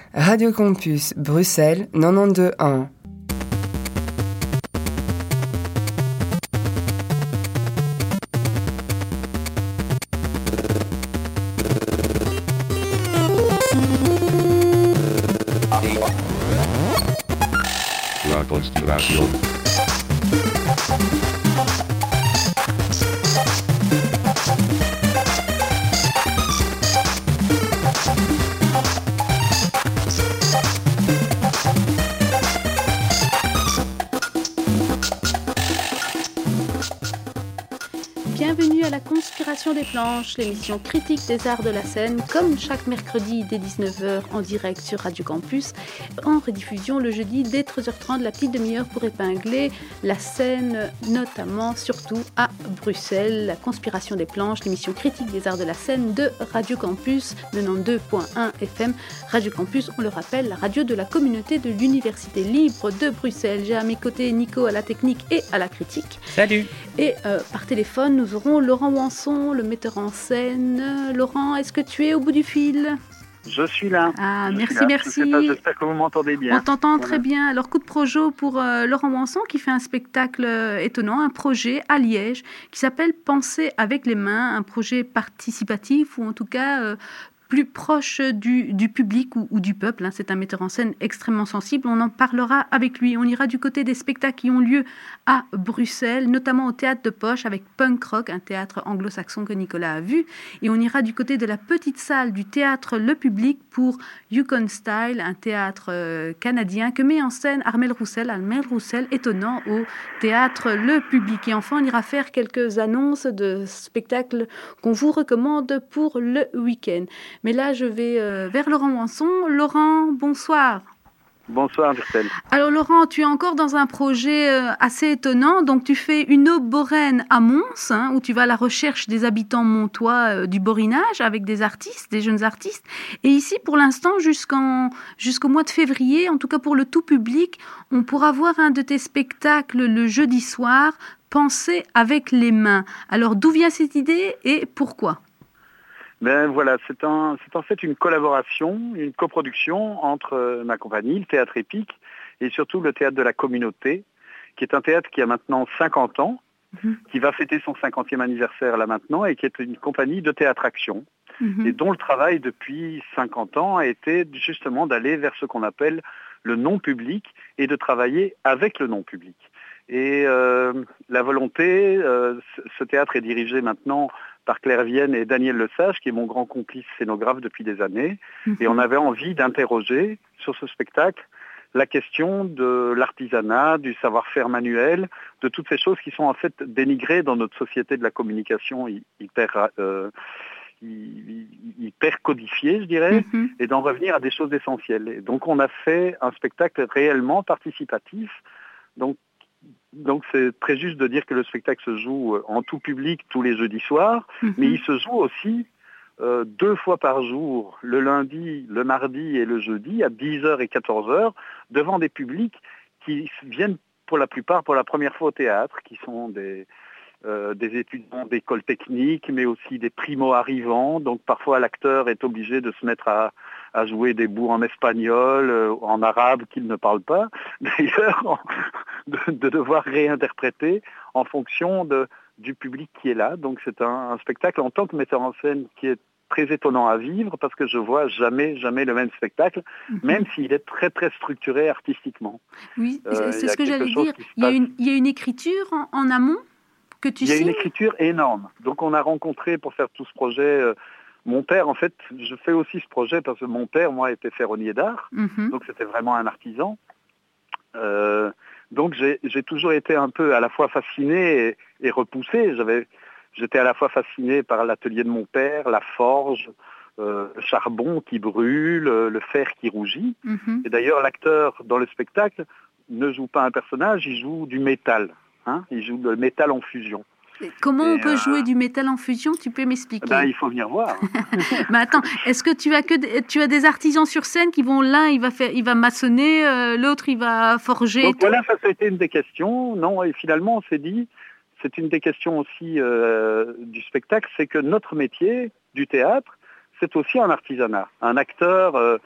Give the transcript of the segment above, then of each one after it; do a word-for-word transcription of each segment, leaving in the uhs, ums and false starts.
Radio Campus Bruxelles quatre-vingt-douze un. La Conspiration. Bienvenue à la Conspiration des planches, l'émission critique des arts de la scène, comme chaque mercredi dès dix-neuf heures en direct sur Radio Campus, en rediffusion le jeudi dès treize heures trente, la petite demi-heure pour épingler la scène, notamment, surtout à Bruxelles. La Conspiration des planches, l'émission critique des arts de la scène de Radio Campus, quatre-vingt-douze point un F M. Radio Campus, on le rappelle, la radio de la communauté de l'Université libre de Bruxelles. J'ai à mes côtés Nico à la technique et à la critique. Salut. Et euh, par téléphone, nous aurons Laurent Wanson, le metteur en scène. Laurent, est-ce que tu es au bout du fil ? Je suis là. Ah, je merci, là. merci. Je sais pas, j'espère que vous m'entendez bien. On t'entend voilà. très bien. Alors, coup de projo pour euh, Laurent Wanson qui fait un spectacle euh, étonnant, un projet à Liège qui s'appelle Penser avec les mains, un projet participatif ou en tout cas euh, plus proche du, du public ou, ou du peuple. Hein. C'est un metteur en scène extrêmement sensible. On en parlera avec lui. On ira du côté des spectacles qui ont lieu à Bruxelles, notamment au Théâtre de Poche avec Punk Rock, un théâtre anglo-saxon que Nicolas a vu. Et on ira du côté de la petite salle du théâtre Le Public pour Yukon Style, un théâtre euh, canadien que met en scène Armel Roussel. Armel Roussel, étonnant, au théâtre Le Public. Et enfin, on ira faire quelques annonces de spectacles qu'on vous recommande pour le week-end. Mais là, je vais euh, vers Laurent Wanson. Laurent, bonsoir. Bonsoir, Christelle. Alors, Laurent, tu es encore dans un projet euh, assez étonnant. Donc, tu fais une aube boraine à Mons, hein, où tu vas à la recherche des habitants montois euh, du borinage avec des artistes, des jeunes artistes. Et ici, pour l'instant, jusqu'en, jusqu'au mois de février, en tout cas pour le tout public, on pourra voir un de tes spectacles le jeudi soir, Penser avec les mains. Alors, d'où vient cette idée et pourquoi ? Ben voilà, c'est, un, c'est en fait une collaboration, une coproduction entre euh, ma compagnie, le Théâtre Épique, et surtout le Théâtre de la Communauté, qui est un théâtre qui a maintenant cinquante ans, mmh. qui va fêter son cinquantième anniversaire là maintenant, et qui est une compagnie de théâtre-action, mmh. et dont le travail depuis cinquante ans a été justement d'aller vers ce qu'on appelle le non-public et de travailler avec le non-public. Et euh, la volonté, euh, ce théâtre est dirigé maintenant par Claire Vienne et Daniel Lesage, qui est mon grand complice scénographe depuis des années. Mmh. Et on avait envie d'interroger sur ce spectacle la question de l'artisanat, du savoir-faire manuel, de toutes ces choses qui sont en fait dénigrées dans notre société de la communication hyper, euh, hyper codifiée, je dirais, mmh. et d'en revenir à des choses essentielles. Et donc on a fait un spectacle réellement participatif. Donc Donc c'est très juste de dire que le spectacle se joue en tout public tous les jeudis soirs, mmh. mais il se joue aussi euh, deux fois par jour, le lundi, le mardi et le jeudi, à dix heures et quatorze heures, devant des publics qui viennent pour la plupart pour la première fois au théâtre, qui sont des, euh, des étudiants d'école technique, mais aussi des primo-arrivants. Donc parfois l'acteur est obligé de se mettre à... à jouer des bouts en espagnol, euh, en arabe qu'il ne parle pas, d'ailleurs, de, de devoir réinterpréter en fonction de, du public qui est là. Donc c'est un, un spectacle en tant que metteur en scène qui est très étonnant à vivre parce que je vois jamais, jamais le même spectacle, mm-hmm. même s'il est très, très structuré artistiquement. Oui, euh, c'est ce que j'allais dire. Il y, a une, il y a une écriture en, en amont que tu Il y a signes ? une écriture énorme. Donc on a rencontré pour faire tout ce projet... Euh, Mon père, en fait, je fais aussi ce projet parce que mon père, moi, était ferronnier d'art, mmh. donc c'était vraiment un artisan. Euh, donc j'ai, j'ai toujours été un peu à la fois fasciné et, et repoussé. J'avais, j'étais à la fois fasciné par l'atelier de mon père, la forge, euh, le charbon qui brûle, le fer qui rougit. Mmh. Et d'ailleurs, l'acteur dans le spectacle ne joue pas un personnage, il joue du métal. Hein, il joue le métal en fusion. Comment et on peut euh... jouer du métal en fusion ? Tu peux m'expliquer ? Ben, il faut venir voir. Mais attends, est-ce que tu as que des, tu as des artisans sur scène qui vont l'un il va faire, il va maçonner, euh, l'autre il va forger. Donc voilà, ça, ça a été une des questions. Non, et finalement on s'est dit, c'est une des questions aussi euh, du spectacle, c'est que notre métier du théâtre, c'est aussi un artisanat. Un acteur, euh,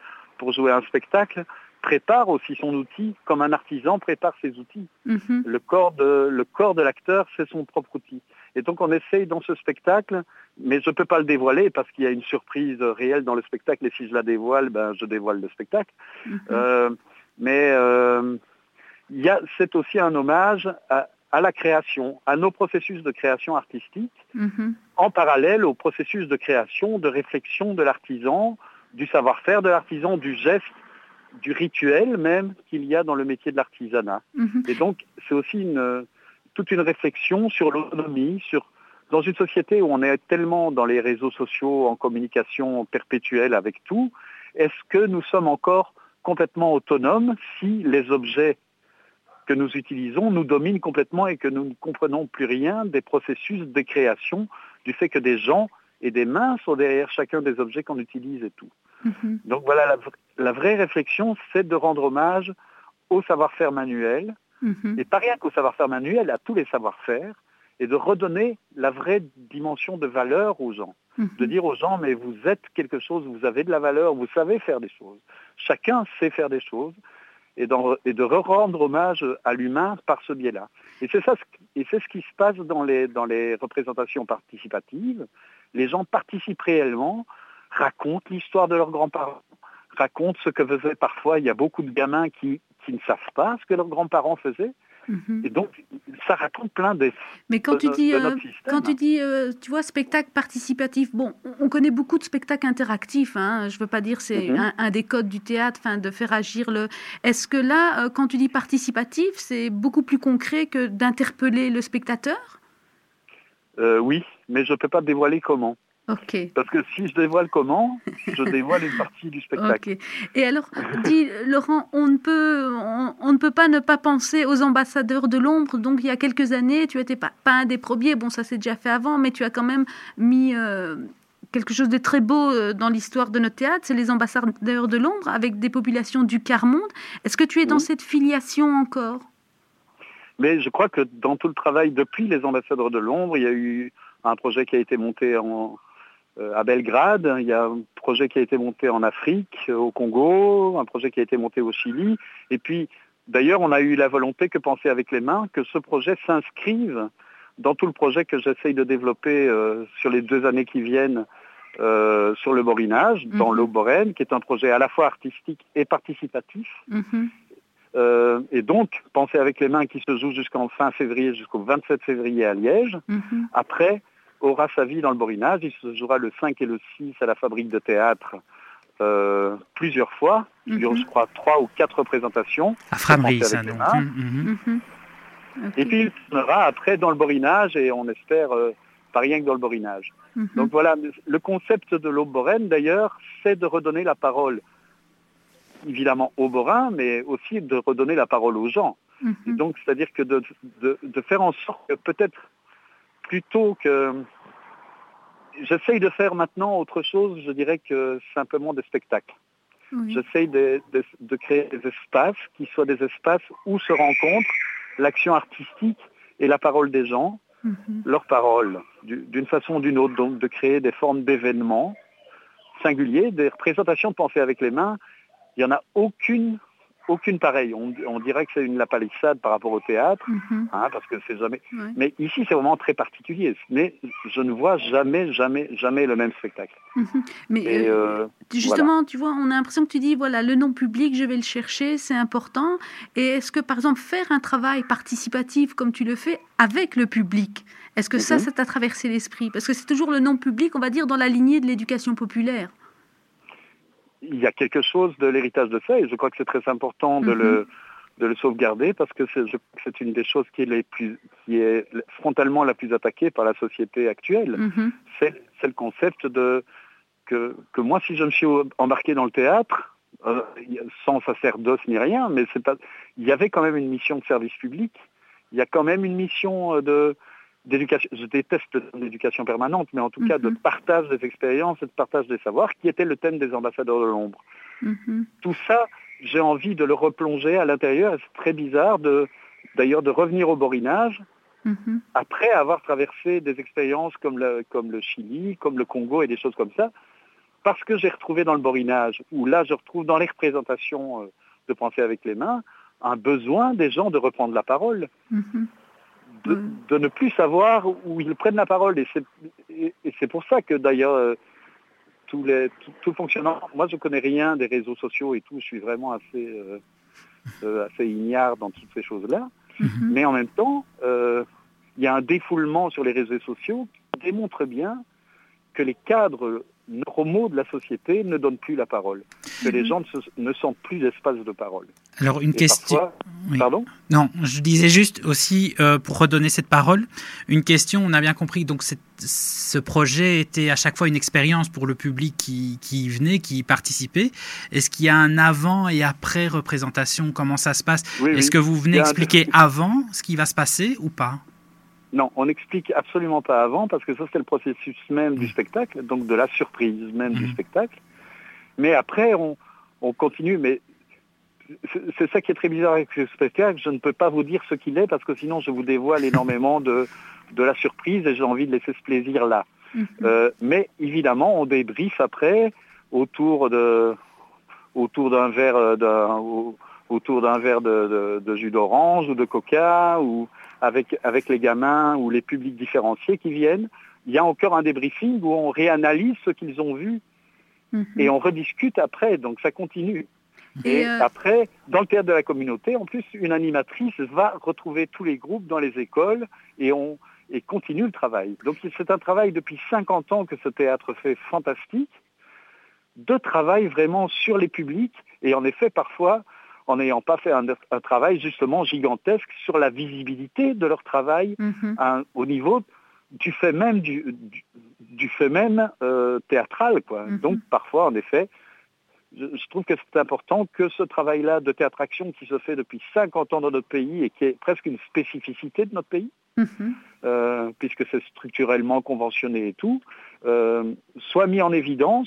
pour jouer un spectacle, prépare aussi son outil comme un artisan prépare ses outils. Mm-hmm. Le corps de, le corps de l'acteur, c'est son propre outil. Et donc on essaye dans ce spectacle, mais je ne peux pas le dévoiler parce qu'il y a une surprise réelle dans le spectacle, et si je la dévoile, ben, je dévoile le spectacle. Mm-hmm. Euh, mais euh, y a, c'est aussi un hommage à, à la création, à nos processus de création artistique, mm-hmm. en parallèle au processus de création, de réflexion de l'artisan, du savoir-faire de l'artisan, du geste, du rituel même qu'il y a dans le métier de l'artisanat. Mm-hmm. Et donc, c'est aussi une, toute une réflexion sur l'autonomie, sur, dans une société où on est tellement dans les réseaux sociaux, en communication perpétuelle avec tout, est-ce que nous sommes encore complètement autonomes si les objets que nous utilisons nous dominent complètement et que nous ne comprenons plus rien des processus de création, du fait que des gens et des mains sont derrière chacun des objets qu'on utilise et tout. Mm-hmm. Donc voilà, la, la vraie réflexion, c'est de rendre hommage au savoir-faire manuel, mm-hmm. et pas rien qu'au savoir-faire manuel, à tous les savoir-faire, et de redonner la vraie dimension de valeur aux gens. Mm-hmm. De dire aux gens, mais vous êtes quelque chose, vous avez de la valeur, vous savez faire des choses. Chacun sait faire des choses, et, dans, et de rendre hommage à l'humain par ce biais-là. Et c'est ça, et c'est ce qui se passe dans les, dans les représentations participatives. Les gens participent réellement, racontent l'histoire de leurs grands-parents, racontent ce que faisaient parfois. Il y a beaucoup de gamins qui, qui ne savent pas ce que leurs grands-parents faisaient. Mm-hmm. Et donc, ça raconte plein de Mais quand de, tu dis, de euh, quand tu dis, euh, tu vois, spectacle participatif, bon, on connaît beaucoup de spectacles interactifs, hein, je ne veux pas dire c'est mm-hmm. un, un des codes du théâtre, fin, de faire agir le... Est-ce que là, euh, quand tu dis participatif, c'est beaucoup plus concret que d'interpeller le spectateur ? euh, Oui, mais je ne peux pas dévoiler comment. Okay. Parce que si je dévoile comment, je dévoile une partie du spectacle. Okay. Et alors, dis, Laurent, on ne, peut, on, on ne peut pas ne pas penser aux ambassadeurs de l'ombre. Donc, il y a quelques années, tu n'étais pas, pas un des premiers. Bon, ça s'est déjà fait avant, mais tu as quand même mis euh, quelque chose de très beau dans l'histoire de notre théâtre. C'est les ambassadeurs de l'ombre avec des populations du quart-monde. Est-ce que tu es dans mmh. cette filiation encore ? Mais je crois que dans tout le travail depuis les ambassadeurs de l'ombre, il y a eu un projet qui a été monté en... à Belgrade, il y a un projet qui a été monté en Afrique, au Congo, un projet qui a été monté au Chili. Et puis, d'ailleurs, on a eu la volonté que Penser avec les mains, que ce projet s'inscrive dans tout le projet que j'essaye de développer euh, sur les deux années qui viennent euh, sur le borinage, mm-hmm. dans l'eau Borène, qui est un projet à la fois artistique et participatif. Mm-hmm. Euh, et donc, Penser avec les mains qui se joue jusqu'en fin février, jusqu'au vingt-sept février à Liège. Mm-hmm. Après, aura sa vie dans le borinage. Il se jouera le cinq et le six à la Fabrique de théâtre euh, plusieurs fois. Il y aura, je crois, trois ou quatre représentations. À Frameries, ça, donc. Mm-hmm. Mm-hmm. Okay. Et puis, il tournera après dans le borinage, et on espère euh, pas rien que dans le borinage. Mm-hmm. Donc voilà, le concept de l'Aube Borène, d'ailleurs, c'est de redonner la parole, évidemment, aux Borins, mais aussi de redonner la parole aux gens. Mm-hmm. Et donc, c'est-à-dire que de, de, de faire en sorte que peut-être plutôt que... J'essaye de faire maintenant autre chose, je dirais, que simplement des spectacles. Oui. J'essaye de, de, de créer des espaces qui soient des espaces où se rencontrent l'action artistique et la parole des gens, mm-hmm. leur parole, d'une façon ou d'une autre. Donc de créer des formes d'événements singuliers, des représentations de Penser avec les mains. Il n'y en a aucune... Aucune pareille. On, on dirait que c'est une lapalissade par rapport au théâtre, mm-hmm. hein, parce que c'est jamais... Ouais. Mais ici, c'est vraiment très particulier. Mais je ne vois jamais, jamais, jamais le même spectacle. Mm-hmm. Mais Et, euh, justement, voilà. Tu vois, on a l'impression que tu dis, voilà, le nom public, je vais le chercher, c'est important. Et est-ce que, par exemple, faire un travail participatif comme tu le fais avec le public, est-ce que mm-hmm. ça, ça t'a traversé l'esprit ? Parce que c'est toujours le nom public, on va dire, dans la lignée de l'éducation populaire. Il y a quelque chose de l'héritage de ça, et je crois que c'est très important de, mm-hmm. le, de le sauvegarder, parce que c'est, je, c'est une des choses qui est, les plus, qui est frontalement la plus attaquée par la société actuelle. Mm-hmm. C'est, c'est le concept de que, que moi, si je me suis embarqué dans le théâtre, euh, sans sacerdoce ni rien, mais c'est pas, il y avait quand même une mission de service public, il y a quand même une mission de... d'éducation, je déteste l'éducation permanente, mais en tout mm-hmm. cas de partage des expériences et de partage des savoirs, qui était le thème des ambassadeurs de l'ombre. Mm-hmm. Tout ça, j'ai envie de le replonger à l'intérieur, et c'est très bizarre de, d'ailleurs de revenir au borinage, mm-hmm. après avoir traversé des expériences comme le, comme le Chili, comme le Congo et des choses comme ça, parce que j'ai retrouvé dans le borinage, ou là je retrouve dans les représentations euh, de Penser avec les mains, un besoin des gens de reprendre la parole, mm-hmm. de, mm. de ne plus savoir où ils prennent la parole. Et c'est, et, et c'est pour ça que d'ailleurs, euh, tous les, tout, tout le fonctionnement, moi je ne connais rien des réseaux sociaux et tout, je suis vraiment assez, euh, euh, assez ignare dans toutes ces choses-là. Mm-hmm. Mais en même temps, euh, il y a un défoulement sur les réseaux sociaux qui démontre bien que les cadres normaux de la société ne donnent plus la parole, que les gens ne, se, ne sentent plus d'espace de parole. Alors une Et question... Parfois... Oui. Pardon ? Non, je disais juste aussi, euh, pour redonner cette parole, une question, on a bien compris, donc cette, ce projet était à chaque fois une expérience pour le public qui, qui venait, qui participait. Est-ce qu'il y a un avant et après représentation ? Comment ça se passe ? Oui, Est-ce oui. que vous venez un... expliquer avant ce qui va se passer ou pas ? Non, on n'explique absolument pas avant, parce que ça, c'est le processus même du spectacle, donc de la surprise même mmh. du spectacle. Mais après, on, on continue. Mais c'est, c'est ça qui est très bizarre avec ce spectacle. Je ne peux pas vous dire ce qu'il est, parce que sinon, je vous dévoile énormément de, de la surprise, et j'ai envie de laisser ce plaisir-là. Mmh. Euh, mais évidemment, on débriefe après, autour, de, autour d'un verre, d'un, autour d'un verre de, de, de jus d'orange ou de coca, ou... Avec, avec les gamins ou les publics différenciés qui viennent, il y a encore un débriefing où on réanalyse ce qu'ils ont vu mm-hmm. et on rediscute après, donc ça continue. Et, et euh... après, dans le théâtre de la communauté, en plus, une animatrice va retrouver tous les groupes dans les écoles et, on, et continue le travail. Donc c'est un travail depuis cinquante ans que ce théâtre fait fantastique, de travail vraiment sur les publics, et en effet, parfois, en n'ayant pas fait un, un travail justement gigantesque sur la visibilité de leur travail mm-hmm. hein, au niveau du fait même du, du, du fait même euh, théâtral, quoi. Mm-hmm. Donc parfois, en effet, je, je trouve que c'est important que ce travail-là de théâtre-action qui se fait depuis cinquante ans dans notre pays et qui est presque une spécificité de notre pays, mm-hmm. euh, puisque c'est structurellement conventionné et tout, euh, soit mis en évidence.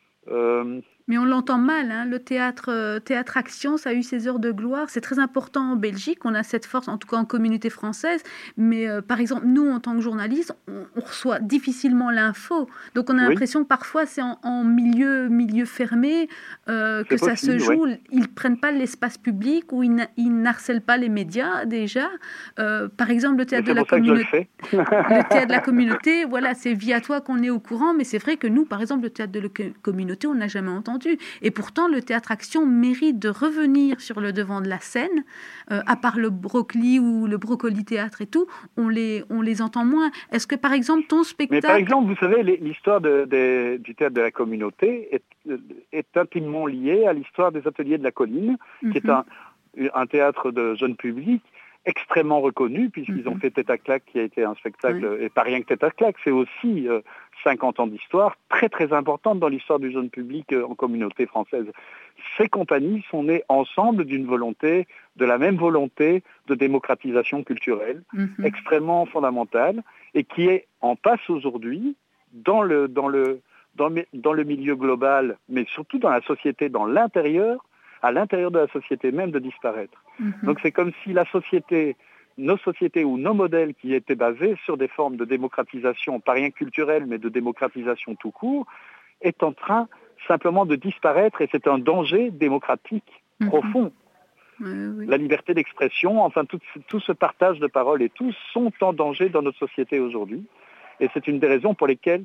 Euh, Mais on l'entend mal, hein, le théâtre, euh, théâtre-action, ça a eu ses heures de gloire. C'est très important en Belgique, on a cette force, en tout cas en communauté française. Mais euh, par exemple, nous, en tant que journalistes, on, on reçoit difficilement l'info. Donc on a oui. l'impression que parfois c'est en, en milieu, milieu fermé euh, que ça possible, se joue. Ouais. Ils ne prennent pas l'espace public ou ils, ils n'harcèlent pas les médias déjà. Euh, par exemple, le théâtre, de la, communauté, le, le théâtre de la communauté, voilà, c'est via toi qu'on est au courant. Mais c'est vrai que nous, par exemple, le théâtre de la communauté, on n'a jamais entendu. Et pourtant, le théâtre-action mérite de revenir sur le devant de la scène. Euh, à part le brocoli ou le brocoli théâtre et tout, on les, on les entend moins. Est-ce que, par exemple, ton spectacle... Mais par exemple, vous savez, l'histoire de, de, du théâtre de la communauté est, est intimement liée à l'histoire des Ateliers de la Colline, mm-hmm. qui est un, un théâtre de jeune public extrêmement reconnu, puisqu'ils mm-hmm. ont fait Tête à claque, qui a été un spectacle, oui. et pas rien que Tête à claque, c'est aussi euh, cinquante ans d'histoire, très très importante dans l'histoire du jeune public euh, en communauté française. Ces compagnies sont nées ensemble d'une volonté, de la même volonté de démocratisation culturelle, mm-hmm. extrêmement fondamentale, et qui est en passe aujourd'hui dans le, dans le, dans le, dans le milieu global, mais surtout dans la société, dans l'intérieur, à l'intérieur de la société même, de disparaître. Mm-hmm. Donc c'est comme si la société, nos sociétés ou nos modèles qui étaient basés sur des formes de démocratisation, pas rien culturelle, mais de démocratisation tout court, est en train simplement de disparaître, et c'est un danger démocratique mm-hmm. profond. Oui, oui. La liberté d'expression, enfin tout, tout ce partage de paroles et tout sont en danger dans notre société aujourd'hui. Et c'est une des raisons pour lesquelles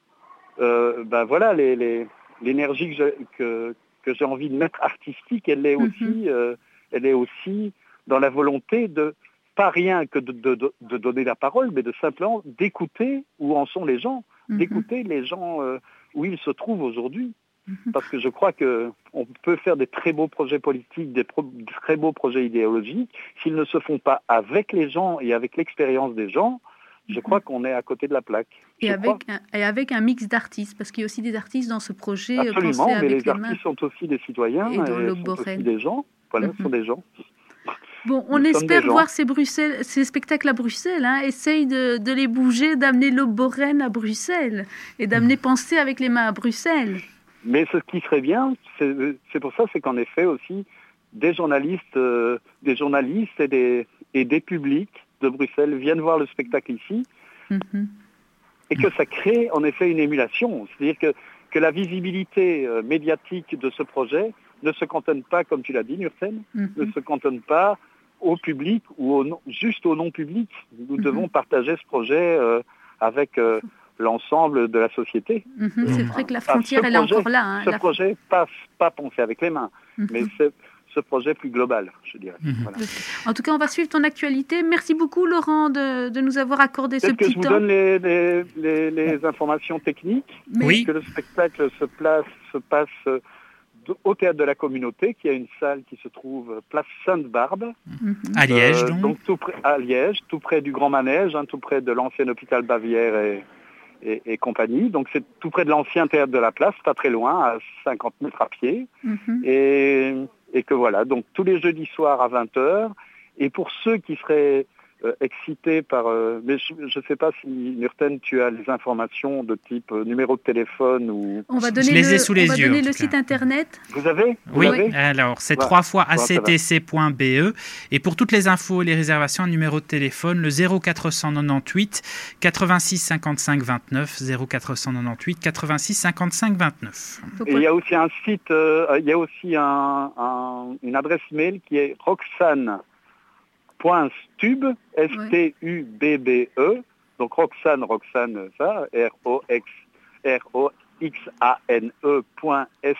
euh, ben voilà, les, les, l'énergie que, je, que que j'ai envie de mettre artistique, elle est aussi, mm-hmm. euh, elle est aussi dans la volonté de, pas rien que de, de, de donner la parole, mais de simplement d'écouter où en sont les gens, mm-hmm. d'écouter les gens euh, où ils se trouvent aujourd'hui. Mm-hmm. Parce que je crois qu'on peut faire des très beaux projets politiques, des, pro, des très beaux projets idéologiques, s'ils ne se font pas avec les gens et avec l'expérience des gens, je crois qu'on est à côté de la plaque. Et avec, un, et avec un mix d'artistes, parce qu'il y a aussi des artistes dans ce projet. Absolument, mais avec les, les artistes mains. sont aussi des citoyens, et, et sont aussi des gens. Voilà, mm-hmm. sont des gens. Bon, on Nous espère voir ces, Bruxelles, ces spectacles à Bruxelles. Hein. Essaye de, de les bouger, d'amener l'Oboren à Bruxelles et d'amener Penser avec les mains à Bruxelles. Mais ce qui serait bien, c'est, c'est pour ça, c'est qu'en effet aussi, des journalistes, euh, des journalistes et des, et des publics de Bruxelles viennent voir le spectacle ici, mm-hmm. et que ça crée en effet une émulation. C'est-à-dire que, que la visibilité euh, médiatique de ce projet ne se cantonne pas, comme tu l'as dit, Nurten, mm-hmm. ne se cantonne pas au public ou au non, juste au non-public. Nous mm-hmm. devons partager ce projet euh, avec euh, l'ensemble de la société. Mm-hmm. C'est vrai que la frontière, enfin, elle projet, est encore là. Hein, ce la... projet passe pas pensé avec les mains, mm-hmm. mais c'est ce projet plus global, je dirais. Mm-hmm. Voilà. En tout cas, on va suivre ton actualité. Merci beaucoup, Laurent, de, de nous avoir accordé Peut-être ce petit temps. que je vous donne les, les, les, les informations techniques. Mais... Oui. Que le spectacle se, place, se passe au Théâtre de la Communauté, qui a une salle qui se trouve place Sainte-Barbe. Mm-hmm. À Liège, euh, donc. donc tout près, à Liège, tout près du Grand Manège, hein, tout près de l'ancien hôpital Bavière et, et, et compagnie. Donc c'est tout près de l'ancien Théâtre de la Place, pas très loin, à cinquante mètres à pied. Mm-hmm. Et... Et que voilà, donc tous les jeudis soirs à vingt heures. Et pour ceux qui seraient euh, excités par... Euh, mais je ne sais pas si, Nurten, tu as les informations de type euh, numéro de téléphone ou... On va donner je les ai le, sous les on va yeux, donner le site internet. Vous avez Vous Oui, avez alors c'est voilà. trois fois a c t c point b e. Et pour toutes les infos et les réservations, un numéro de téléphone, le zéro quatre cent quatre-vingt-huit quatre-vingt-six cinquante-cinq vingt-neuf, zéro quatre cent quatre-vingt-huit quatre-vingt-six cinquante-cinq vingt-neuf. Et il y a aussi un site, euh, il y a aussi un, un, une adresse mail qui est roxane point stube, S T U B B E, donc Roxane, Roxane, ça, R O X A N E point S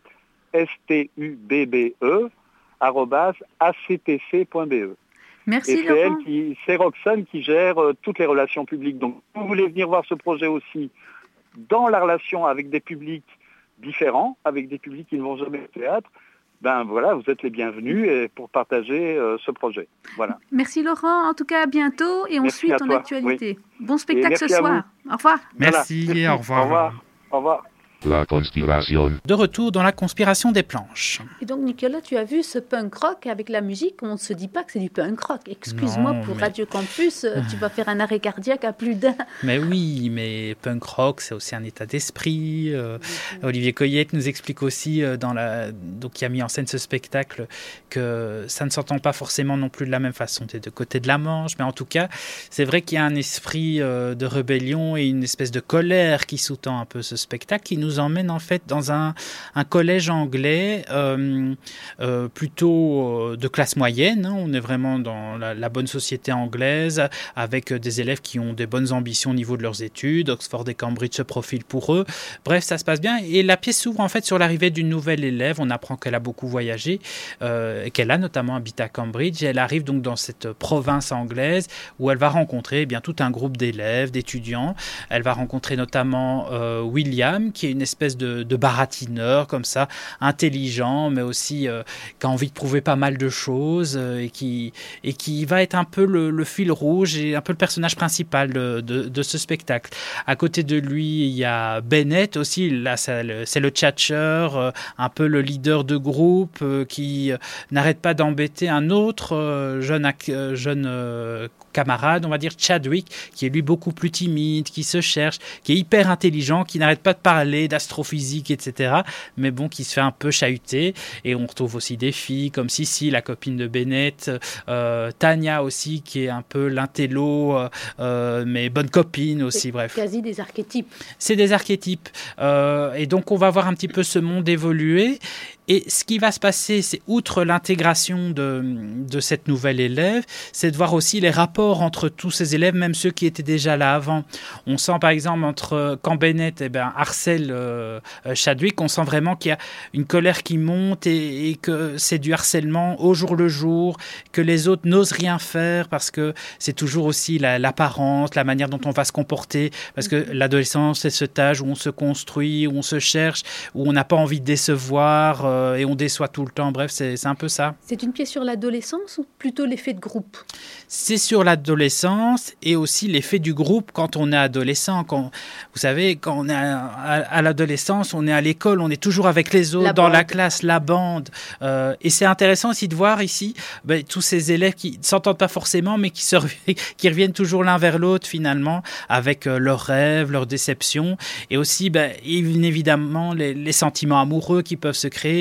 T U B B E, arrobase A C T C point B E. Merci, et c'est Laurent. elle qui, c'est Roxane qui gère euh, toutes les relations publiques. Donc, si vous voulez venir voir ce projet aussi dans la relation avec des publics différents, avec des publics qui ne vont jamais au théâtre, ben voilà, vous êtes les bienvenus et pour partager euh, ce projet. Voilà. Merci Laurent, en tout cas à bientôt et on merci suit ton toi. actualité. Oui. Bon spectacle ce soir. Au revoir. Merci, voilà. merci. Au revoir. Au revoir. Au revoir. La conspiration. De retour dans la conspiration des planches. Et donc Nicolas, tu as vu ce punk rock avec la musique, on ne se dit pas que c'est du punk rock. Excuse-moi, non, pour mais... Radio Campus, tu vas faire un arrêt cardiaque à plus d'un. Mais oui, mais punk rock, c'est aussi un état d'esprit. Euh, mmh. Olivier Coyette nous explique aussi, euh, dans la... donc, qui a mis en scène ce spectacle, que ça ne s'entend pas forcément non plus de la même façon des deux côtés de la Manche. Mais en tout cas, c'est vrai qu'il y a un esprit euh, de rébellion et une espèce de colère qui sous-tend un peu ce spectacle, qui nous emmène en fait dans un, un collège anglais euh, euh, plutôt euh, de classe moyenne. Hein. On est vraiment dans la, la bonne société anglaise avec des élèves qui ont des bonnes ambitions au niveau de leurs études. Oxford et Cambridge se profilent pour eux. Bref, ça se passe bien. Et la pièce s'ouvre en fait sur l'arrivée d'une nouvelle élève. On apprend qu'elle a beaucoup voyagé, euh, qu'elle a notamment habité à Cambridge. Et elle arrive donc dans cette province anglaise où elle va rencontrer eh bien, tout un groupe d'élèves, d'étudiants. Elle va rencontrer notamment euh, William, qui est une espèce de, de baratineur comme ça, intelligent, mais aussi euh, qui a envie de prouver pas mal de choses euh, et, qui, et qui va être un peu le, le fil rouge et un peu le personnage principal de, de, de ce spectacle. À côté de lui, il y a Bennett aussi, là c'est le, c'est le tchatcheur, euh, un peu le leader de groupe euh, qui euh, n'arrête pas d'embêter un autre euh, jeune, euh, jeune euh, camarade, on va dire Chadwick, qui est lui beaucoup plus timide, qui se cherche, qui est hyper intelligent, qui n'arrête pas de parler d'astrophysique, et cetera. Mais bon, qui se fait un peu chahuter. Et on retrouve aussi des filles comme Sissi, la copine de Bennett, euh, Tania aussi, qui est un peu l'intello, euh, mais bonne copine aussi, c'est bref. Quasi des archétypes. C'est des archétypes. Euh, et donc, on va voir un petit peu ce monde évoluer. Et ce qui va se passer, c'est outre l'intégration de, de cette nouvelle élève, c'est de voir aussi les rapports entre tous ces élèves, même ceux qui étaient déjà là avant. On sent par exemple entre quand Bennett eh ben, harcèle euh, Chadwick, on sent vraiment qu'il y a une colère qui monte et, et que c'est du harcèlement au jour le jour, que les autres n'osent rien faire parce que c'est toujours aussi la, l'apparence, la manière dont on va se comporter, parce que l'adolescence, c'est cet âge où on se construit, où on se cherche, où on n'a pas envie de décevoir, euh, et on déçoit tout le temps. Bref, c'est, c'est un peu ça. C'est une pièce sur l'adolescence ou plutôt l'effet de groupe ? C'est sur l'adolescence et aussi l'effet du groupe quand on est adolescent. Quand, vous savez, quand on est à, à, à l'adolescence, on est à l'école, on est toujours avec les autres, la dans bande. La classe, la bande. Euh, et c'est intéressant aussi de voir ici ben, tous ces élèves qui ne s'entendent pas forcément, mais qui, se, qui reviennent toujours l'un vers l'autre finalement, avec euh, leurs rêves, leurs déceptions. Et aussi, ben, évidemment, les, les sentiments amoureux qui peuvent se créer.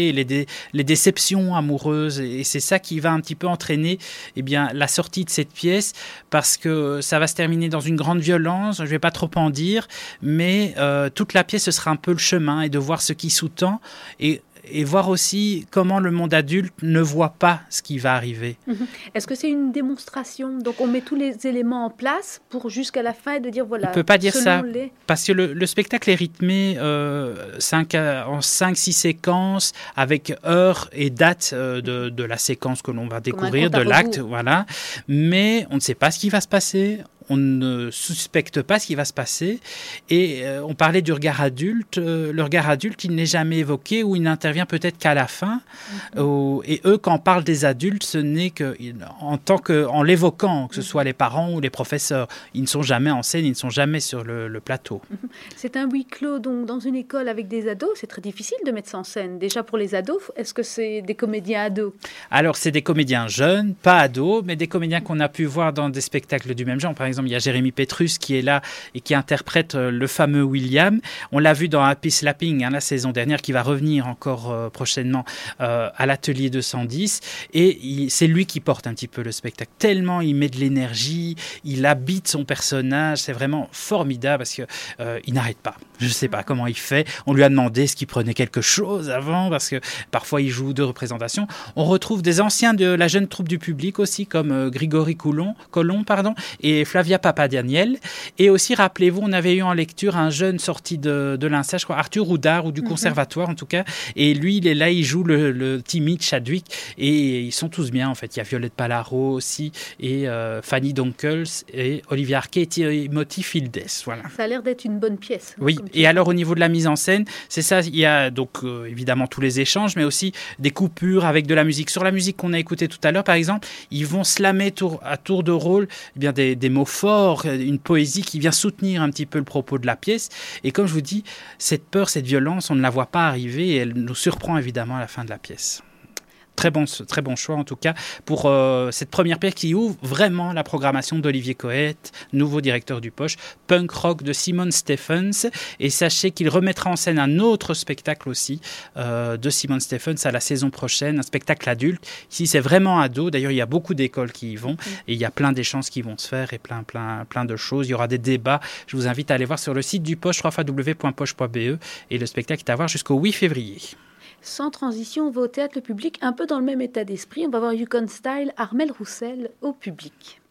et les, dé, les déceptions amoureuses. Et c'est ça qui va un petit peu entraîner eh bien, la sortie de cette pièce, parce que ça va se terminer dans une grande violence. Je ne vais pas trop en dire, mais euh, toute la pièce, ce sera un peu le chemin et de voir ce qui sous-tend et et voir aussi comment le monde adulte ne voit pas ce qui va arriver. Mmh. Est-ce que c'est une démonstration? Donc on met tous les éléments en place pour jusqu'à la fin de dire voilà... On ne peut pas dire ça, les... parce que le, le spectacle est rythmé euh, cinq, en cinq six séquences avec heure et date euh, de, de la séquence que l'on va découvrir, de l'acte, voilà. Mais on ne sait pas ce qui va se passer. On ne suspecte pas ce qui va se passer. Et euh, on parlait du regard adulte. Euh, le regard adulte, il n'est jamais évoqué ou il n'intervient peut-être qu'à la fin. Mm-hmm. Euh, et eux, quand on parle des adultes, ce n'est que en tant que, en l'évoquant, que ce soit les parents ou les professeurs. Ils ne sont jamais en scène, ils ne sont jamais sur le, le plateau. Mm-hmm. C'est un huis clos donc, dans une école avec des ados. C'est très difficile de mettre ça en scène. Déjà pour les ados, est-ce que c'est des comédiens ados? Alors, c'est des comédiens jeunes, pas ados, mais des comédiens qu'on a pu voir dans des spectacles du même genre. Par exemple, il y a Jérémy Petrus qui est là et qui interprète le fameux William. On l'a vu dans Happy Slapping hein, la saison dernière, qui va revenir encore euh, prochainement euh, à l'atelier deux cent dix. Et il, c'est lui qui porte un petit peu le spectacle. Tellement il met de l'énergie, il habite son personnage. C'est vraiment formidable parce qu'il euh, n'arrête pas. Je ne sais pas comment il fait. On lui a demandé est-ce qu'il prenait quelque chose avant, parce que parfois il joue deux représentations. On retrouve des anciens de la jeune troupe du public aussi, comme euh, Grigory Coulon, Colomb pardon, et Flavia Papadaniel. Et aussi, rappelez-vous, on avait eu en lecture un jeune sorti de, de l'INSA, je crois, Arthur Houdard, ou du mm-hmm. conservatoire en tout cas. Et lui, il est là, il joue le, le timide Chadwick. Et ils sont tous bien, en fait. Il y a Violette Palaro aussi, et euh, Fanny Donkels, et Olivier Arquet, et Timothy Fieldes. Voilà. Ça a l'air d'être une bonne pièce. Oui, et alors au niveau de la mise en scène, c'est ça, il y a donc euh, évidemment tous les échanges, mais aussi des coupures avec de la musique. Sur la musique qu'on a écoutée tout à l'heure, par exemple, ils vont slammer tour, à tour de rôle eh bien, des, des mots forts, une poésie qui vient soutenir un petit peu le propos de la pièce. Et comme je vous dis, cette peur, cette violence, on ne la voit pas arriver et elle nous surprend évidemment à la fin de la pièce. Très bon, très bon choix en tout cas pour euh, cette première pièce qui ouvre vraiment la programmation d'Olivier Coët, nouveau directeur du Poche, Punk Rock de Simon Stephens. Et sachez qu'il remettra en scène un autre spectacle aussi euh, de Simon Stephens à la saison prochaine, un spectacle adulte. Ici c'est vraiment ado, d'ailleurs il y a beaucoup d'écoles qui y vont et il y a plein d'échanges qui vont se faire et plein, plein, plein de choses. Il y aura des débats, je vous invite à aller voir sur le site du Poche, w w w point poche point b e, et le spectacle est à voir jusqu'au huit février. Sans transition, on va au théâtre le public, un peu dans le même état d'esprit. On va voir Yukon Style, Armel Roussel au public.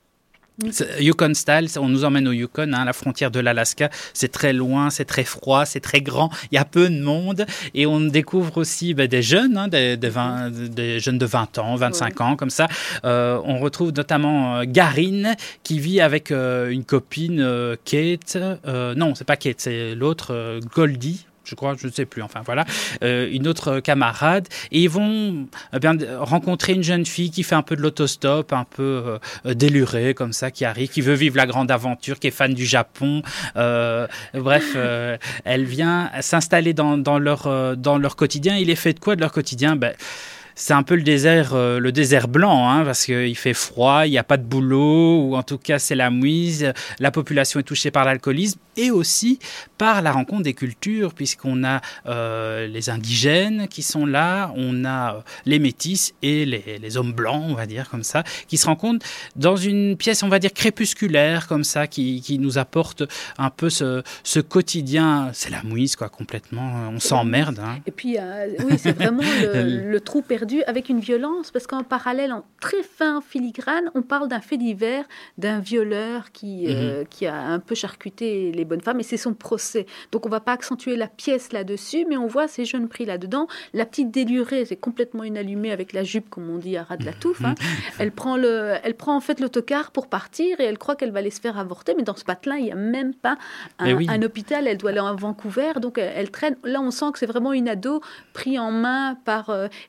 Yukon Style, on nous emmène au Yukon, hein, la frontière de l'Alaska. C'est très loin, c'est très froid, c'est très grand. Il y a peu de monde et on découvre aussi ben, des jeunes, hein, des, des, vingt, des jeunes de vingt ans, vingt-cinq ouais. ans, comme ça. Euh, on retrouve notamment euh, Garine qui vit avec euh, une copine, euh, Kate. Euh, non, c'est pas Kate, c'est l'autre, euh, Goldie. Je crois, je ne sais plus, enfin voilà, euh, une autre camarade. Et ils vont eh bien, rencontrer une jeune fille qui fait un peu de l'autostop, un peu euh, délurée, comme ça, qui arrive, qui veut vivre la grande aventure, qui est fan du Japon. Euh, bref, euh, elle vient s'installer dans, dans, leur, euh, dans leur quotidien. Il est fait de quoi de leur quotidien? Ben, c'est un peu le désert, euh, le désert blanc, hein, parce qu'il fait froid, il n'y a pas de boulot, ou en tout cas c'est la mouise, la population est touchée par l'alcoolisme, et aussi par la rencontre des cultures, puisqu'on a euh, les indigènes qui sont là, on a les métis et les, les hommes blancs, on va dire comme ça, qui se rencontrent dans une pièce, on va dire, crépusculaire, comme ça, qui, qui nous apporte un peu ce, ce quotidien, c'est la mouise, quoi, complètement, on s'emmerde. Hein. Et puis, euh, oui, c'est vraiment le, le trou perdu, avec une violence, parce qu'en parallèle, en très fin filigrane, on parle d'un fait divers, d'un violeur qui, mmh. euh, qui a un peu charcuté les bonnes femmes, et c'est son procès. Donc on ne va pas accentuer la pièce là-dessus, mais on voit ces jeunes pris là-dedans. La petite délurée, c'est complètement inallumée avec la jupe, comme on dit, à ras de la touffe. Hein. Elle prend, le, elle prend en fait l'autocar pour partir, et elle croit qu'elle va aller se faire avorter, mais dans ce patelin, il n'y a même pas un, oui. un hôpital, elle doit aller à Vancouver, donc elle, elle traîne. Là, on sent que c'est vraiment une ado prise en main par... Euh, et chacun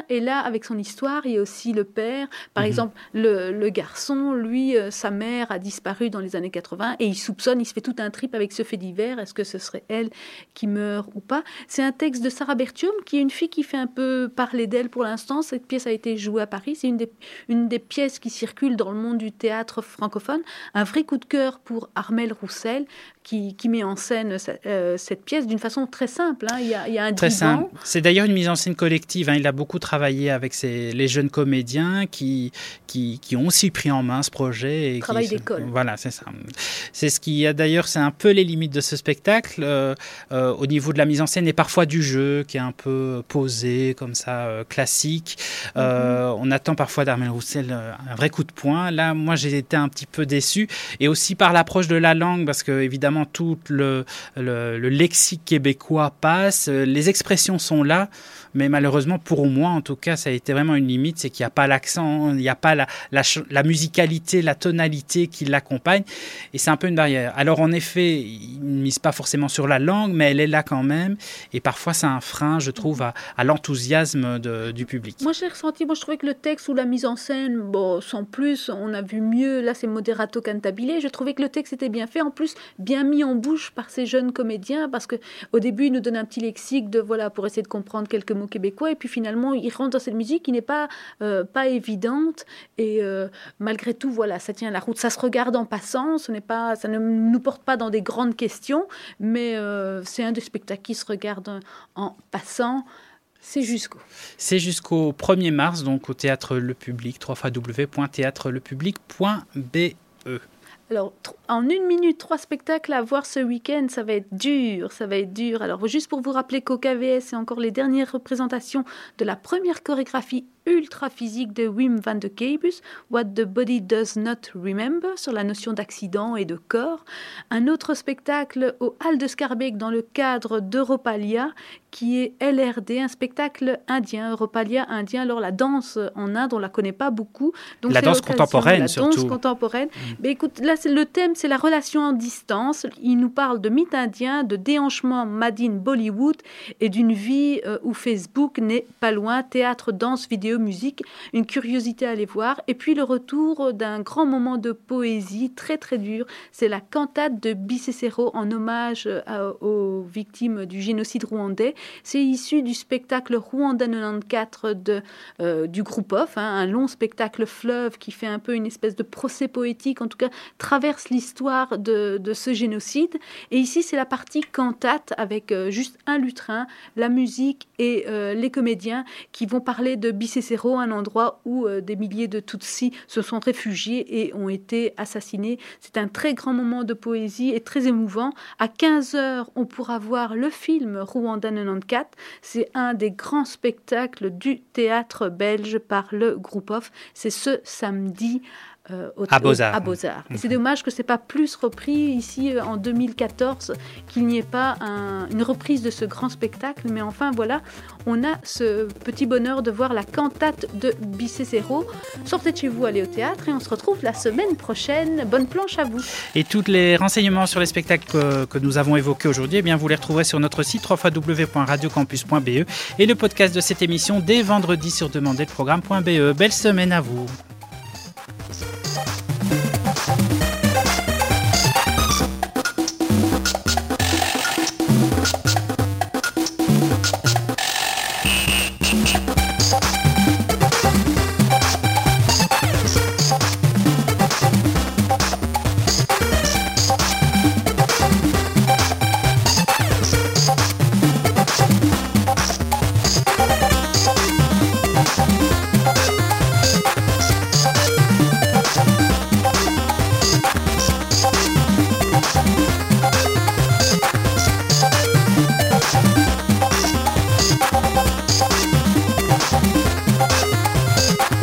est là avec son histoire. Il y a aussi le père. Par mmh. exemple, le, le garçon, lui, euh, sa mère a disparu dans les années quatre-vingts et il soupçonne, il se fait tout un trip avec ce fait divers. Est-ce que ce serait elle qui meurt ou pas? C'est un texte de Sarah Bertium, qui est une fille qui fait un peu parler d'elle pour l'instant. Cette pièce a été jouée à Paris. C'est une des, une des pièces qui circulent dans le monde du théâtre francophone. Un vrai coup de cœur pour Armel Roussel, qui, qui met en scène euh, cette pièce d'une façon très simple. Hein. Il, y a, il y a un très divan. Simple. C'est d'ailleurs une mise en scène collective. Hein. Il a beaucoup travaillé avec ses, les jeunes comédiens qui, qui, qui ont aussi pris en main ce projet. Et Travail qui, d'école. Voilà, c'est ça. C'est ce qui a d'ailleurs, c'est un peu les limites de ce spectacle euh, euh, au niveau de la mise en scène et parfois du jeu qui est un peu posé comme ça, euh, classique. Euh, mm-hmm. On attend parfois d'Armel Roussel euh, un vrai coup de poing. Là, moi, j'ai été un petit peu déçu et aussi par l'approche de la langue parce que évidemment tout le, le, le lexique québécois passe, les expressions sont là. Mais malheureusement, pour moi, en tout cas, ça a été vraiment une limite, c'est qu'il n'y a pas l'accent, il n'y a pas la, la, la musicalité, la tonalité qui l'accompagne. Et c'est un peu une barrière. Alors, en effet, il ne mise pas forcément sur la langue, mais elle est là quand même. Et parfois, c'est un frein, je trouve, à, à l'enthousiasme de, du public. Moi, j'ai ressenti, moi, je trouvais que le texte ou la mise en scène, bon, sans plus, on a vu mieux. Là, c'est Moderato Cantabile. Je trouvais que le texte était bien fait. En plus, bien mis en bouche par ces jeunes comédiens, parce qu'au début, ils nous donnent un petit lexique de, voilà, pour essayer de comprendre quelques mots québécois, et puis finalement il rentre dans cette musique qui n'est pas euh, pas évidente, et euh, malgré tout, voilà, ça tient la route, ça se regarde en passant, ce n'est pas, ça ne nous porte pas dans des grandes questions, mais euh, c'est un des spectacles qui se regarde en passant. C'est jusqu'au C'est jusqu'au premier mars, donc au Théâtre Le Public, w w w point théâtre le public point b e. Alors, en une minute, trois spectacles à voir ce week-end, ça va être dur, ça va être dur. Alors, juste pour vous rappeler qu'au K V S, c'est encore les dernières représentations de la première chorégraphie ultra physique de Wim van de Kebus, What the Body Does Not Remember, sur la notion d'accident et de corps. Un autre spectacle au Hall de Schaerbeek dans le cadre d'Europalia, qui est L R D, un spectacle indien, Europalia indien. Alors la danse en Inde, on la connaît pas beaucoup. Donc la c'est danse contemporaine, la surtout. danse contemporaine. Mmh. Mais écoute, là c'est, le thème, c'est la relation en distance. Il nous parle de mythes indiens, de déhanchement made in Bollywood et d'une vie euh, où Facebook n'est pas loin. Théâtre, danse, vidéo, musique, une curiosité à aller voir. Et puis le retour d'un grand moment de poésie très très dur, c'est la cantate de Bicécéro en hommage à, aux victimes du génocide rwandais. C'est issu du spectacle Rwanda quatre-vingt-quatorze de, euh, du groupe Off, hein, un long spectacle fleuve qui fait un peu une espèce de procès poétique, en tout cas traverse l'histoire de, de ce génocide. Et ici c'est la partie cantate avec euh, juste un lutrin, la musique et euh, les comédiens qui vont parler de Bicécéro, un endroit où euh, des milliers de Tutsis se sont réfugiés et ont été assassinés. C'est un très grand moment de poésie et très émouvant. À quinze heures, on pourra voir le film Rwanda quatre-vingt-quatorze. C'est un des grands spectacles du théâtre belge par le groupe Off. C'est ce samedi Euh, au, à Beaux-Arts. À Beaux-Arts. Mmh. C'est dommage que ce n'est pas plus repris ici euh, en deux mille quatorze, qu'il n'y ait pas un, une reprise de ce grand spectacle. Mais enfin, voilà, on a ce petit bonheur de voir la cantate de Bicécéro. Sortez de chez vous, allez au théâtre et on se retrouve la semaine prochaine. Bonne planche à vous. Et tous les renseignements sur les spectacles que, que nous avons évoqués aujourd'hui, eh bien, vous les retrouverez sur notre site w w w point radio campus point b e et le podcast de cette émission dès vendredi sur demandez le programme point b e. Belle semaine à vous.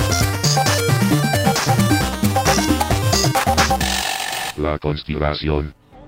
La conspiración.